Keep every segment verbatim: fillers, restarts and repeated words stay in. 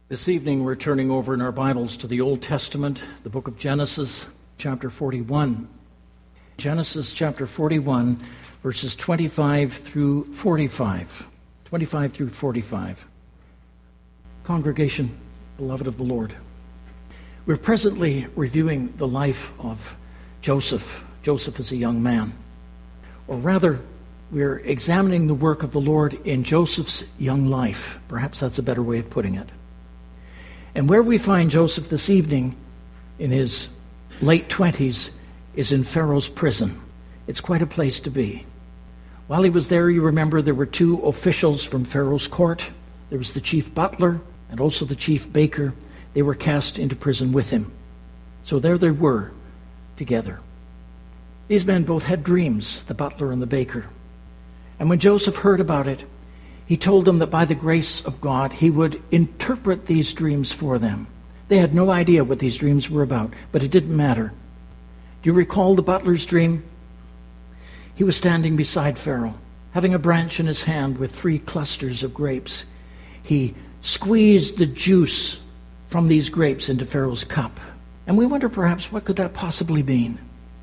This evening we're turning over in our Bibles to the Old Testament, the book of Genesis, chapter forty-one. Genesis chapter forty-one, verses twenty-five through forty-five. twenty-five through forty-five. Congregation, beloved of the Lord, we're presently reviewing the life of Joseph. Joseph is a young man. Or rather, we're examining the work of the Lord in Joseph's young life. Perhaps that's a better way of putting it. And where we find Joseph this evening, in his late twenties, is in Pharaoh's prison. It's quite a place to be. While he was there, you remember there were two officials from Pharaoh's court. There was the chief butler and also the chief baker. They were cast into prison with him. So there they were together. These men both had dreams, the butler and the baker. And when Joseph heard about it, he told them that by the grace of God, he would interpret these dreams for them. They had no idea what these dreams were about, but it didn't matter. Do you recall the butler's dream? He was standing beside Pharaoh, having a branch in his hand with three clusters of grapes. He squeezed the juice from these grapes into Pharaoh's cup. And we wonder perhaps, what could that possibly mean?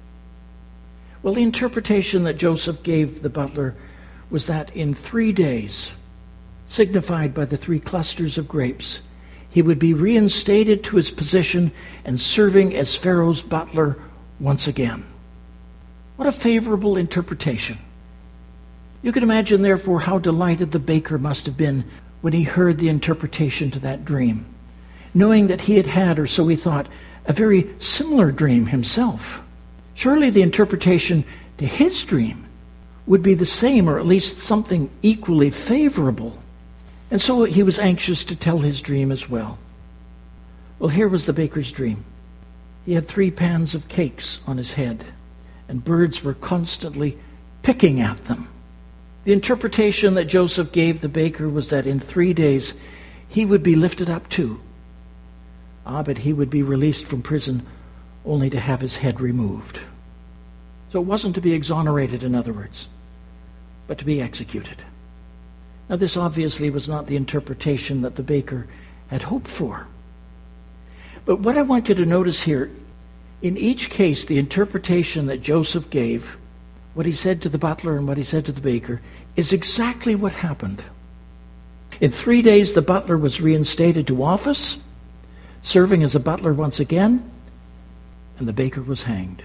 Well, the interpretation that Joseph gave the butler was that in three days, signified by the three clusters of grapes, he would be reinstated to his position and serving as Pharaoh's butler once again. What a favorable interpretation. You can imagine, therefore, how delighted the baker must have been when he heard the interpretation to that dream, knowing that he had had, or so he thought, a very similar dream himself. Surely the interpretation to his dream would be the same, or at least something equally favorable. And so he was anxious to tell his dream as well. Well, here was the baker's dream. He had three pans of cakes on his head, and birds were constantly picking at them. The interpretation that Joseph gave the baker was that in three days he would be lifted up too. Ah, but he would be released from prison only to have his head removed. So it wasn't to be exonerated, in other words, but to be executed. Now, this obviously was not the interpretation that the baker had hoped for. But what I want you to notice here, in each case, the interpretation that Joseph gave, what he said to the butler and what he said to the baker, is exactly what happened. In three days, the butler was reinstated to office, serving as a butler once again, and the baker was hanged.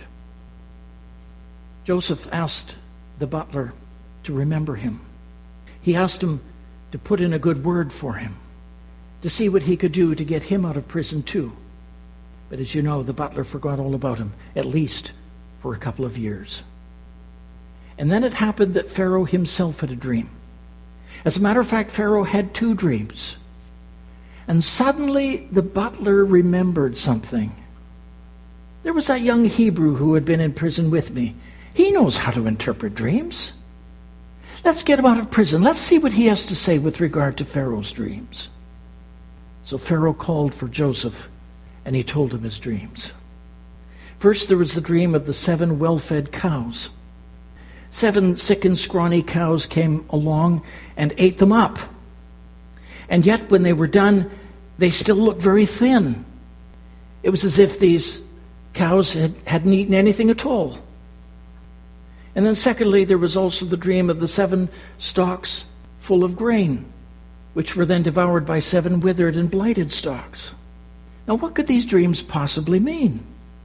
Joseph asked the butler to remember him. He asked him to put in a good word for him, to see what he could do to get him out of prison too. But as you know, the butler forgot all about him, at least for a couple of years. And then it happened that Pharaoh himself had a dream. As a matter of fact, Pharaoh had two dreams. And suddenly the butler remembered something. There was that young Hebrew who had been in prison with me. He knows how to interpret dreams. Let's get him out of prison. Let's see what he has to say with regard to Pharaoh's dreams. So Pharaoh called for Joseph, and he told him his dreams. First, there was the dream of the seven well-fed cows. Seven sick and scrawny cows came along and ate them up. And yet, when they were done, they still looked very thin. It was as if these cows had, hadn't eaten anything at all. And then secondly, there was also the dream of the seven stalks full of grain, which were then devoured by seven withered and blighted stalks. Now, what could these dreams possibly mean?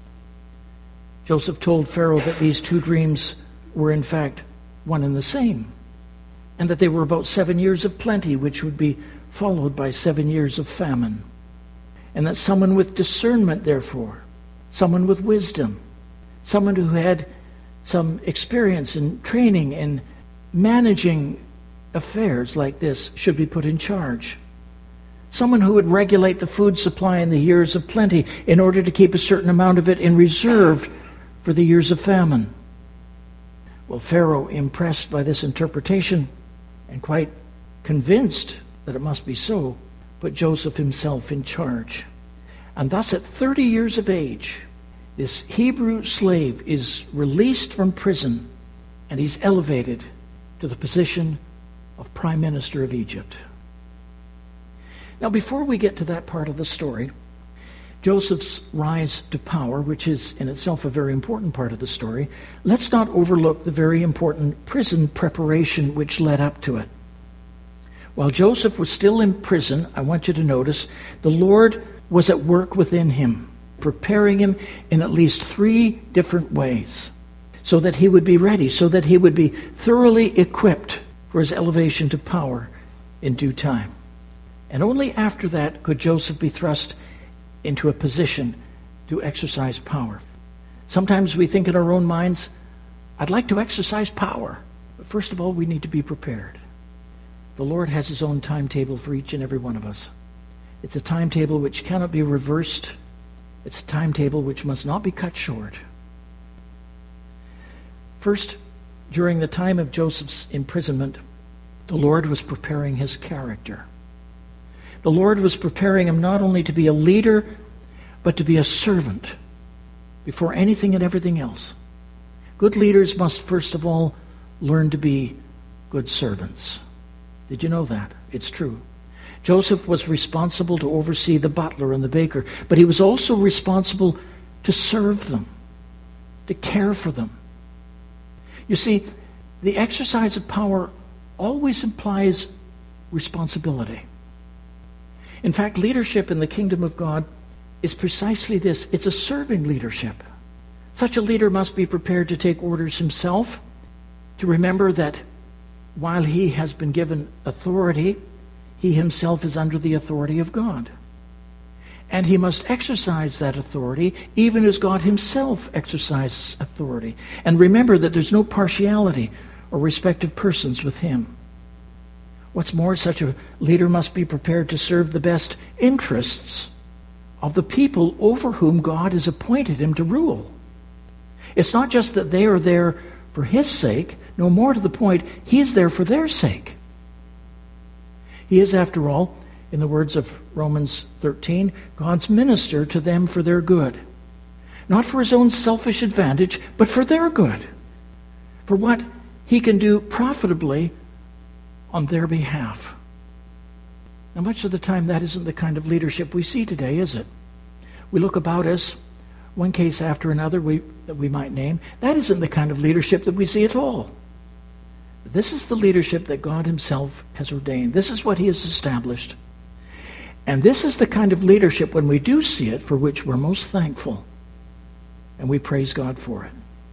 Joseph told Pharaoh that these two dreams were in fact one and the same, and that they were about seven years of plenty, which would be followed by seven years of famine. And that someone with discernment, therefore, someone with wisdom, someone who had some experience and training in managing affairs like this should be put in charge. Someone who would regulate the food supply in the years of plenty in order to keep a certain amount of it in reserve for the years of famine. Well, Pharaoh, impressed by this interpretation and quite convinced that it must be so, put Joseph himself in charge. And thus at thirty years of age, this Hebrew slave is released from prison, and he's elevated to the position of Prime Minister of Egypt. Now, before we get to that part of the story, Joseph's rise to power, which is in itself a very important part of the story, let's not overlook the very important prison preparation which led up to it. While Joseph was still in prison, I want you to notice, the Lord was at work within him, preparing him in at least three different ways, so that he would be ready, so that he would be thoroughly equipped for his elevation to power in due time. And only after that could Joseph be thrust into a position to exercise power. Sometimes we think in our own minds, I'd like to exercise power. But first of all, we need to be prepared. The Lord has his own timetable for each and every one of us. It's a timetable which cannot be reversed. It's a timetable which must not be cut short. First, during the time of Joseph's imprisonment, the Lord was preparing his character. The Lord was preparing him not only to be a leader, but to be a servant before anything and everything else. Good leaders must first of all learn to be good servants. Did you know that? It's true. Joseph was responsible to oversee the butler and the baker, but he was also responsible to serve them, to care for them. You see, the exercise of power always implies responsibility. In fact, leadership in the kingdom of God is precisely this. It's a serving leadership. Such a leader must be prepared to take orders himself, to remember that while he has been given authority, he himself is under the authority of God. And he must exercise that authority even as God himself exercises authority. And remember that there's no partiality or respect of persons with him. What's more, such a leader must be prepared to serve the best interests of the people over whom God has appointed him to rule. It's not just that they are there for his sake. No, more to the point, he is there for their sake. He is, after all, in the words of Romans thirteen, God's minister to them for their good. Not for his own selfish advantage, but for their good. For what he can do profitably on their behalf. Now, much of the time, that isn't the kind of leadership we see today, is it? We look about us, one case after another we, that we might name. That isn't the kind of leadership that we see at all. This is the leadership that God himself has ordained. This is what he has established. And this is the kind of leadership, when we do see it, for which we're most thankful. And we praise God for it.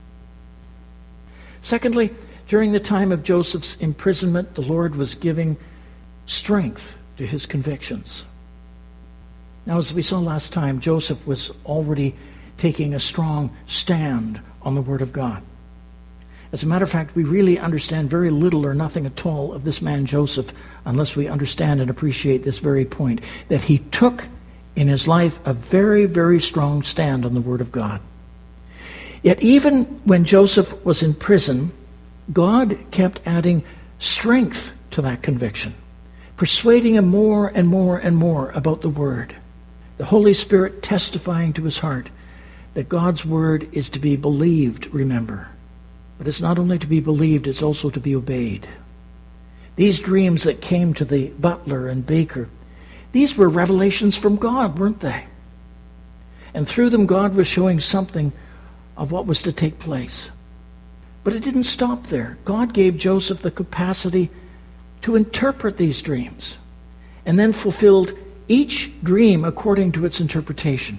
Secondly, during the time of Joseph's imprisonment, the Lord was giving strength to his convictions. Now, as we saw last time, Joseph was already taking a strong stand on the Word of God. As a matter of fact, we really understand very little or nothing at all of this man Joseph unless we understand and appreciate this very point, that he took in his life a very, very strong stand on the Word of God. Yet even when Joseph was in prison, God kept adding strength to that conviction, persuading him more and more and more about the Word. The Holy Spirit testifying to his heart that God's Word is to be believed, remember. But it's not only to be believed, it's also to be obeyed. These dreams that came to the butler and baker, these were revelations from God, weren't they? And through them, God was showing something of what was to take place. But it didn't stop there. God gave Joseph the capacity to interpret these dreams and then fulfilled each dream according to its interpretation.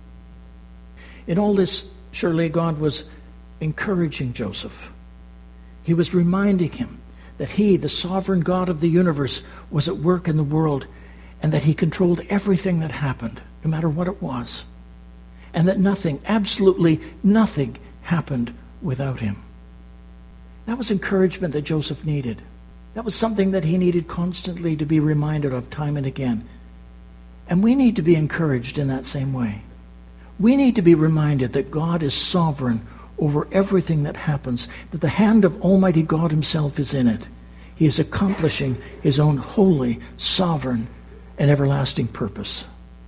In all this, surely God was encouraging Joseph. He was reminding him that he, the sovereign God of the universe, was at work in the world and that he controlled everything that happened, no matter what it was, and that nothing, absolutely nothing, happened without him. That was encouragement that Joseph needed. That was something that he needed constantly to be reminded of time and again. And we need to be encouraged in that same way. We need to be reminded that God is sovereign over everything that happens, that the hand of Almighty God himself is in it. He is accomplishing his own holy, sovereign, and everlasting purpose.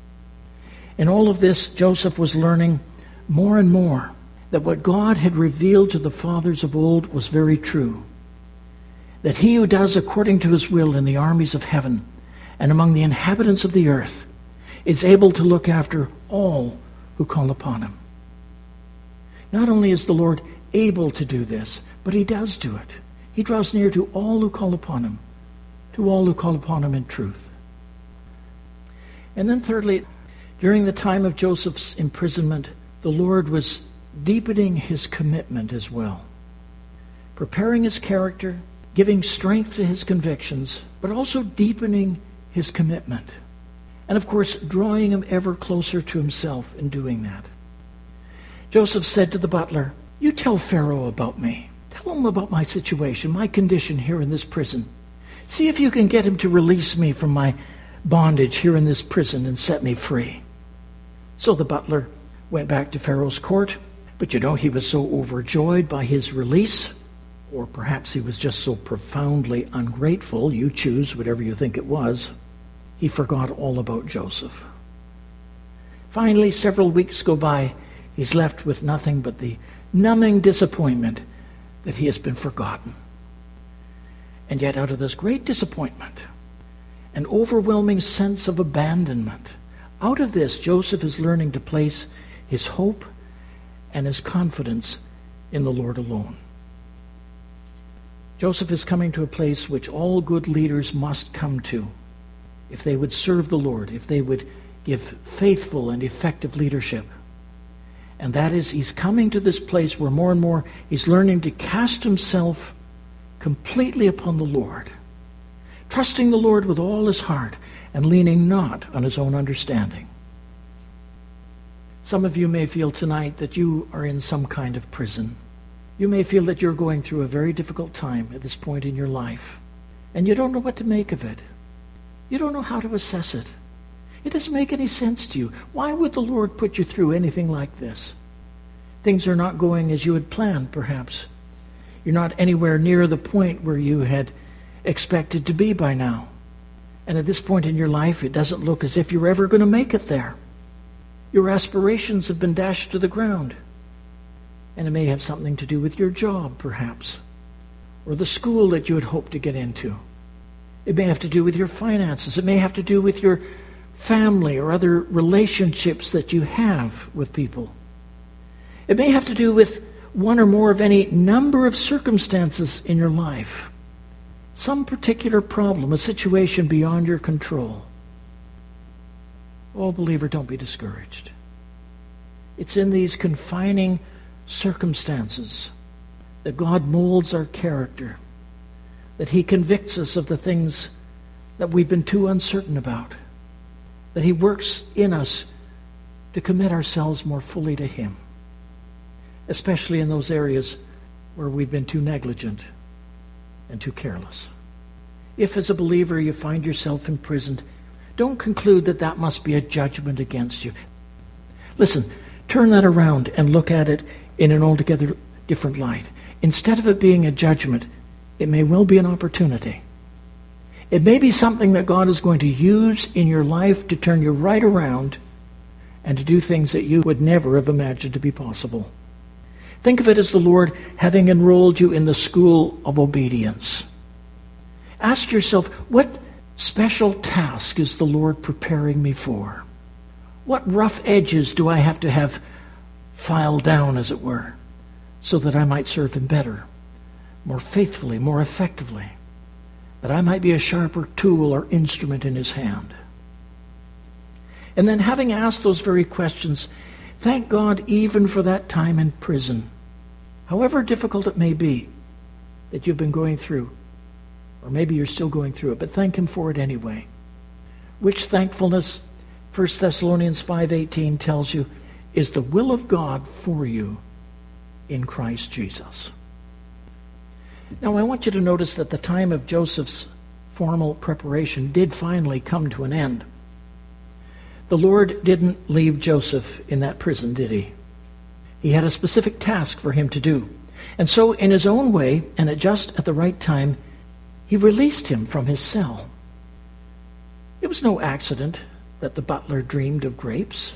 In all of this, Joseph was learning more and more that what God had revealed to the fathers of old was very true. That he who does according to his will in the armies of heaven and among the inhabitants of the earth, is able to look after all who call upon him. Not only is the Lord able to do this, but he does do it. He draws near to all who call upon him, to all who call upon him in truth. And then thirdly, during the time of Joseph's imprisonment, the Lord was deepening his commitment as well, preparing his character, giving strength to his convictions, but also deepening his commitment. And of course, drawing him ever closer to himself in doing that. Joseph said to the butler, "You tell Pharaoh about me. Tell him about my situation, my condition here in this prison. See if you can get him to release me from my bondage here in this prison and set me free." So the butler went back to Pharaoh's court, but you know, he was so overjoyed by his release, or perhaps he was just so profoundly ungrateful, you choose whatever you think it was, he forgot all about Joseph. Finally, several weeks go by, he's left with nothing but the numbing disappointment that he has been forgotten. And yet out of this great disappointment, an overwhelming sense of abandonment, out of this, Joseph is learning to place his hope and his confidence in the Lord alone. Joseph is coming to a place which all good leaders must come to if they would serve the Lord, if they would give faithful and effective leadership. And that is, he's coming to this place where more and more he's learning to cast himself completely upon the Lord, trusting the Lord with all his heart and leaning not on his own understanding. Some of you may feel tonight that you are in some kind of prison. You may feel that you're going through a very difficult time at this point in your life, and you don't know what to make of it. You don't know how to assess it. It doesn't make any sense to you. Why would the Lord put you through anything like this? Things are not going as you had planned, perhaps. You're not anywhere near the point where you had expected to be by now. And at this point in your life, it doesn't look as if you're ever going to make it there. Your aspirations have been dashed to the ground. And it may have something to do with your job, perhaps, or the school that you had hoped to get into. It may have to do with your finances. It may have to do with your family or other relationships that you have with people. It may have to do with one or more of any number of circumstances in your life. Some particular problem, a situation beyond your control. Oh, believer, don't be discouraged. It's in these confining circumstances that God molds our character, that he convicts us of the things that we've been too uncertain about, that he works in us to commit ourselves more fully to him, especially in those areas where we've been too negligent and too careless. If as a believer you find yourself imprisoned, don't conclude that that must be a judgment against you. Listen, turn that around and look at it in an altogether different light. Instead of it being a judgment, it may well be an opportunity. It may be something that God is going to use in your life to turn you right around and to do things that you would never have imagined to be possible. Think of it as the Lord having enrolled you in the school of obedience. Ask yourself, what special task is the Lord preparing me for? What rough edges do I have to have filed down, as it were, so that I might serve him better, more faithfully, more effectively, that I might be a sharper tool or instrument in his hand? And then, having asked those very questions, thank God even for that time in prison, however difficult it may be that you've been going through, or maybe you're still going through it, but thank him for it anyway. Which thankfulness, First Thessalonians five eighteen tells you, is the will of God for you in Christ Jesus. Now, I want you to notice that the time of Joseph's formal preparation did finally come to an end. The Lord didn't leave Joseph in that prison, did he? He had a specific task for him to do. And so, in his own way, and at just at the right time, he released him from his cell. It was no accident that the butler dreamed of grapes.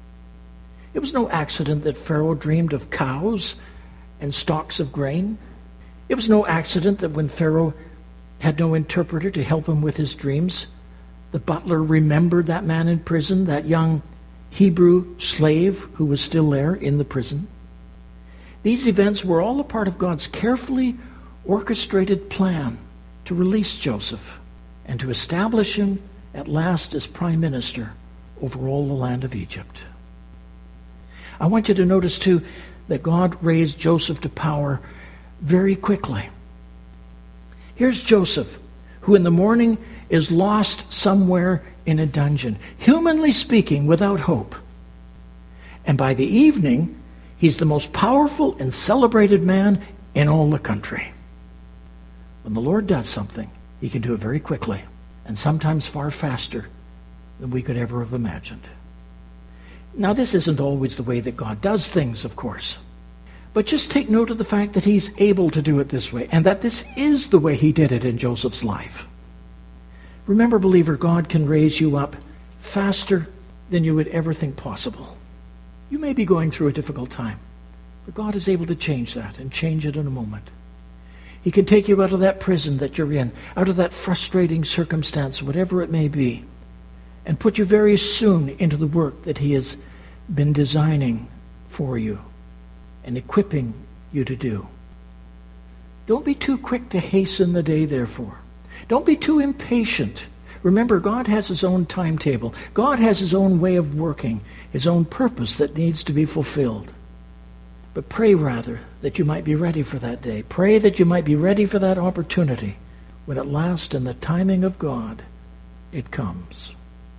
It was no accident that Pharaoh dreamed of cows and stalks of grain. It was no accident that when Pharaoh had no interpreter to help him with his dreams, The butler remembered that man in prison, that young Hebrew slave who was still there in the prison. These events were all a part of God's carefully orchestrated plan to release Joseph and to establish him at last as prime minister over all the land of Egypt. I want you to notice, too, that God raised Joseph to power very quickly. Here's Joseph, who in the morning is lost somewhere in a dungeon, humanly speaking, without hope. And by the evening, he's the most powerful and celebrated man in all the country. When the Lord does something, he can do it very quickly, and sometimes far faster than we could ever have imagined. Now, this isn't always the way that God does things, of course. But just take note of the fact that he's able to do it this way, and that this is the way he did it in Joseph's life. Remember, believer, God can raise you up faster than you would ever think possible. You may be going through a difficult time, but God is able to change that and change it in a moment. He can take you out of that prison that you're in, out of that frustrating circumstance, whatever it may be, and put you very soon into the work that he has been designing for you and equipping you to do. Don't be too quick to hasten the day, therefore. Don't be too impatient. Remember, God has his own timetable. God has his own way of working, his own purpose that needs to be fulfilled. But pray, rather, that you might be ready for that day. Pray that you might be ready for that opportunity when at last, in the timing of God, it comes.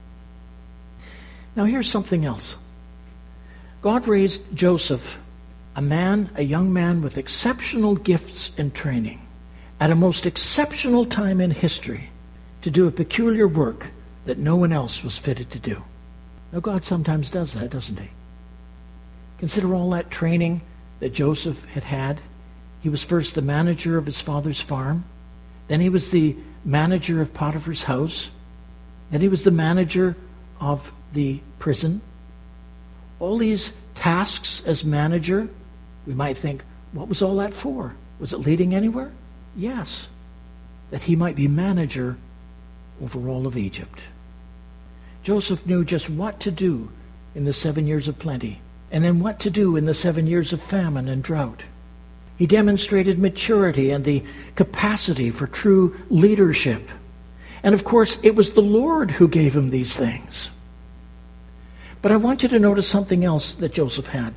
Now here's something else. God raised Joseph, a man, a young man with exceptional gifts and training, at a most exceptional time in history, to do a peculiar work that no one else was fitted to do. Now God sometimes does that, doesn't he? Consider all that training that Joseph had had. He was first the manager of his father's farm. Then he was the manager of Potiphar's house. Then he was the manager of the prison. All these tasks as manager, we might think, what was all that for? Was it leading anywhere? Yes, that he might be manager over all of Egypt. Joseph knew just what to do in the seven years of plenty, and then what to do in the seven years of famine and drought. He demonstrated maturity and the capacity for true leadership. And of course, it was the Lord who gave him these things. But I want you to notice something else that Joseph had.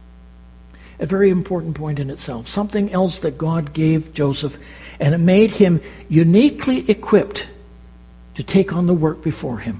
A very important point in itself. Something else that God gave Joseph, and it made him uniquely equipped to take on the work before him.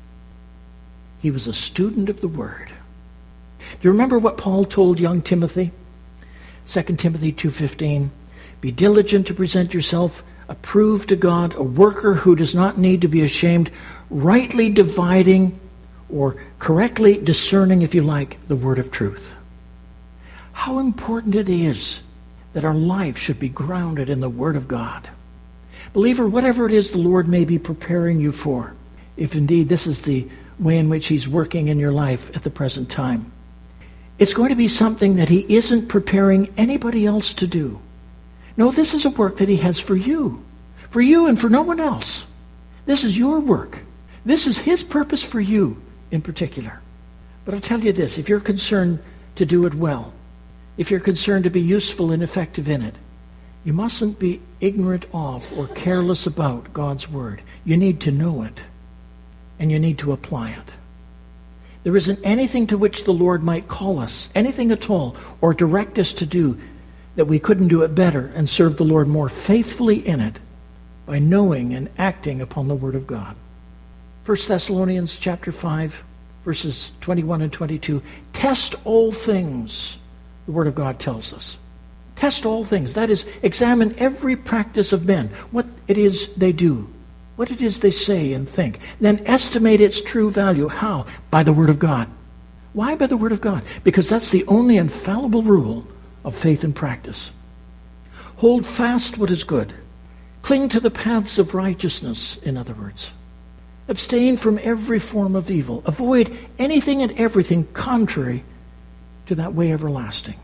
He was a student of the Word. Do you remember what Paul told young Timothy? Second Timothy two fifteen. Be diligent to present yourself approved to God, a worker who does not need to be ashamed, rightly dividing or correctly discerning, if you like, the word of truth. How important it is that our life should be grounded in the Word of God. Believer, whatever it is the Lord may be preparing you for, if indeed this is the way in which He's working in your life at the present time, it's going to be something that He isn't preparing anybody else to do. No, this is a work that He has for you. For you and for no one else. This is your work. This is His purpose for you in particular. But I'll tell you this, if you're concerned to do it well, if you're concerned to be useful and effective in it, you mustn't be ignorant of or careless about God's Word. You need to know it, and you need to apply it. There isn't anything to which the Lord might call us, anything at all, or direct us to do, that we couldn't do it better and serve the Lord more faithfully in it by knowing and acting upon the Word of God. First Thessalonians chapter five, verses twenty-one and twenty-two. Test all things, the Word of God tells us. Test all things. That is, examine every practice of men, what it is they do, what it is they say and think. Then estimate its true value. How? By the Word of God. Why by the Word of God? Because that's the only infallible rule of faith and practice. Hold fast what is good. Cling to the paths of righteousness, in other words. Abstain from every form of evil. Avoid anything and everything contrary to that way everlasting.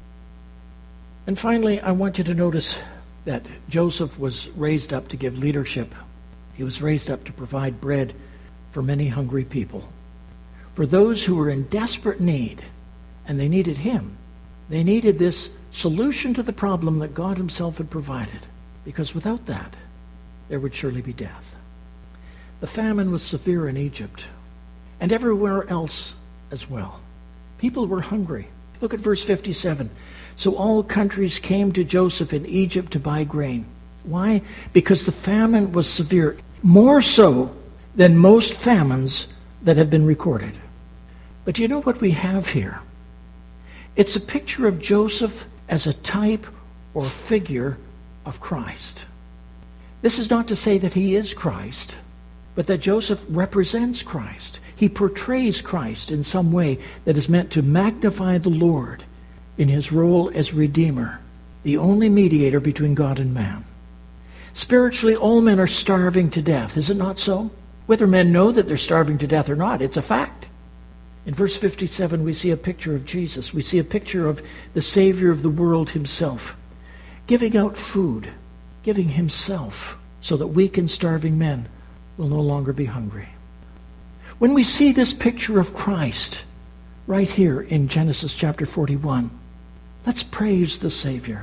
And finally, I want you to notice that Joseph was raised up to give leadership He was raised up to provide bread for many hungry people. For those who were in desperate need, and they needed him. They needed this solution to the problem that God himself had provided, because without that, there would surely be death. The famine was severe in Egypt, and everywhere else as well. People were hungry. Look at verse fifty-seven. So all countries came to Joseph in Egypt to buy grain. Why? Because the famine was severe, more so than most famines that have been recorded. But do you know what we have here? It's a picture of Joseph as a type or figure of Christ. This is not to say that he is Christ, but that Joseph represents Christ. He portrays Christ in some way that is meant to magnify the Lord in his role as Redeemer, the only mediator between God and man. Spiritually, all men are starving to death. Is it not so? Whether men know that they're starving to death or not, it's a fact. In verse fifty-seven, we see a picture of Jesus. We see a picture of the Savior of the world himself, giving out food, giving himself, so that weak and starving men will no longer be hungry. When we see this picture of Christ right here in Genesis chapter forty-one, let's praise the Savior.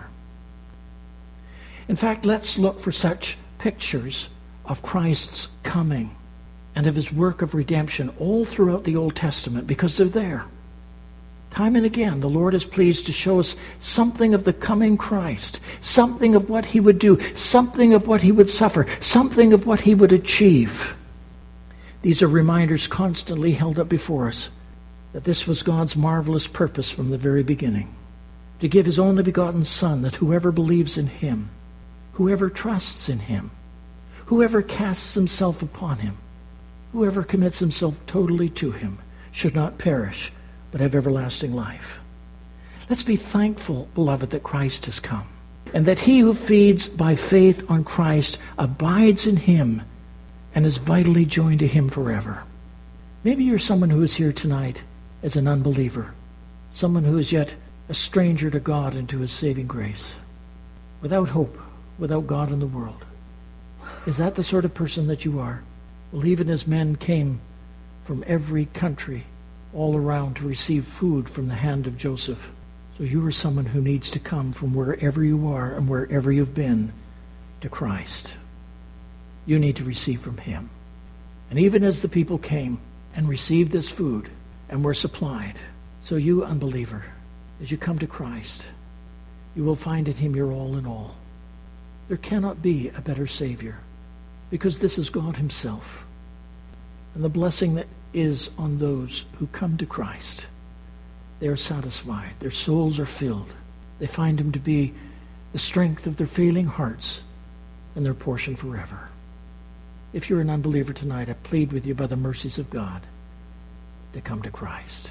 In fact, let's look for such pictures of Christ's coming and of his work of redemption all throughout the Old Testament, because they're there. Time and again, the Lord is pleased to show us something of the coming Christ, something of what he would do, something of what he would suffer, something of what he would achieve. These are reminders constantly held up before us that this was God's marvelous purpose from the very beginning, to give his only begotten Son, that whoever believes in him, whoever trusts in him, whoever casts himself upon him, whoever commits himself totally to him, should not perish, but have everlasting life. Let's be thankful, beloved, that Christ has come, and that he who feeds by faith on Christ abides in him and is vitally joined to him forever. Maybe you're someone who is here tonight as an unbeliever, someone who is yet a stranger to God and to his saving grace, without hope, without God in the world. Is that the sort of person that you are? Well, even as men came from every country all around to receive food from the hand of Joseph, so you are someone who needs to come from wherever you are and wherever you've been to Christ. You need to receive from him. And even as the people came and received this food and were supplied, so you, unbeliever, as you come to Christ, you will find in him your all in all. There cannot be a better Savior, because this is God himself. And the blessing that is on those who come to Christ, they are satisfied. Their souls are filled. They find him to be the strength of their failing hearts and their portion forever. If you're an unbeliever tonight, I plead with you by the mercies of God to come to Christ.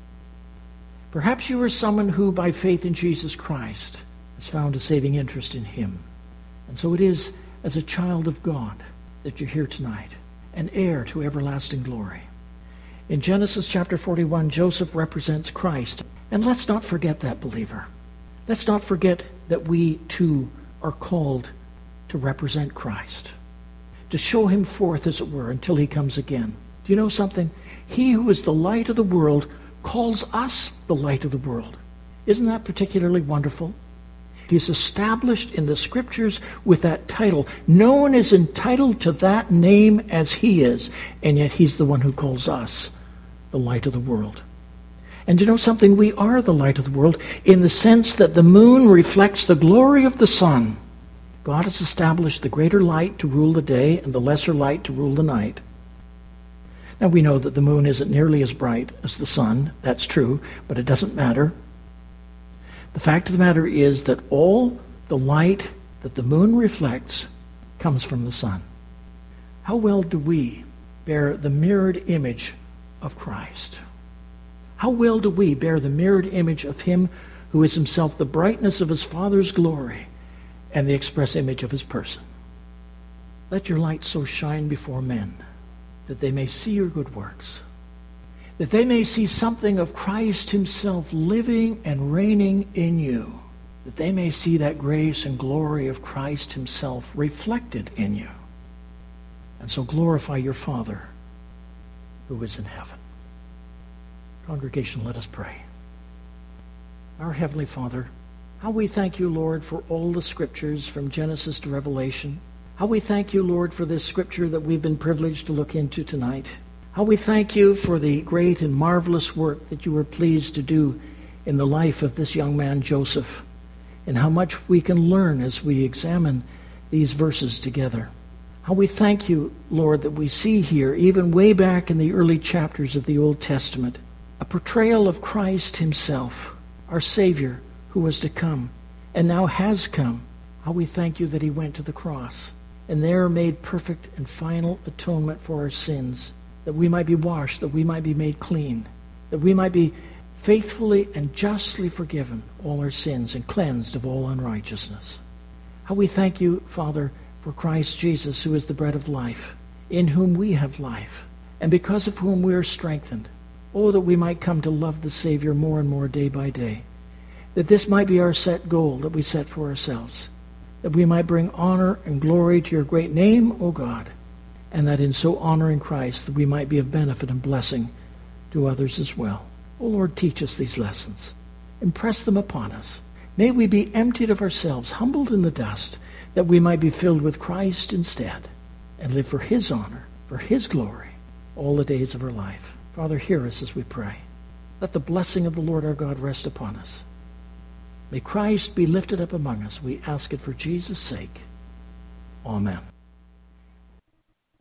Perhaps you are someone who, by faith in Jesus Christ, has found a saving interest in him. And so it is as a child of God that you're here tonight, an heir to everlasting glory. In Genesis chapter forty-one, Joseph represents Christ. And let's not forget that, believer. Let's not forget that we too are called to represent Christ, to show him forth, as it were, until he comes again. Do you know something? He who is the light of the world calls us the light of the world. Isn't that particularly wonderful? He's established in the Scriptures with that title. No one is entitled to that name as he is, and yet he's the one who calls us the light of the world. And you know something? We are the light of the world in the sense that the moon reflects the glory of the sun. God has established the greater light to rule the day and the lesser light to rule the night. Now we know that the moon isn't nearly as bright as the sun. That's true, but it doesn't matter. The fact of the matter is that all the light that the moon reflects comes from the sun. How well do we bear the mirrored image of Christ? How well do we bear the mirrored image of him who is himself the brightness of his Father's glory and the express image of his person? Let your light so shine before men that they may see your good works, that they may see something of Christ himself living and reigning in you, that they may see that grace and glory of Christ himself reflected in you. and so glorify your Father who is in heaven. Congregation, let us pray. Our Heavenly Father, how we thank you, Lord, for all the scriptures from Genesis to Revelation. How we thank you, Lord, for this scripture that we've been privileged to look into tonight. How we thank you for the great and marvelous work that you were pleased to do in the life of this young man, Joseph, and how much we can learn as we examine these verses together. How we thank you, Lord, that we see here, even way back in the early chapters of the Old Testament, a portrayal of Christ himself, our Savior, who was to come, and now has come. How we thank you that he went to the cross, and there made perfect and final atonement for our sins, that we might be washed, that we might be made clean, that we might be faithfully and justly forgiven all our sins and cleansed of all unrighteousness. How we thank you, Father, for Christ Jesus, who is the bread of life, in whom we have life, and because of whom we are strengthened. Oh, that we might come to love the Savior more and more day by day, that this might be our set goal that we set for ourselves, that we might bring honor and glory to your great name, O God, and that in so honoring Christ that we might be of benefit and blessing to others as well. O Lord, teach us these lessons. Impress them upon us. May we be emptied of ourselves, humbled in the dust, that we might be filled with Christ instead, and live for his honor, for his glory, all the days of our life. Father, hear us as we pray. Let the blessing of the Lord our God rest upon us. May Christ be lifted up among us. We ask it for Jesus' sake. Amen.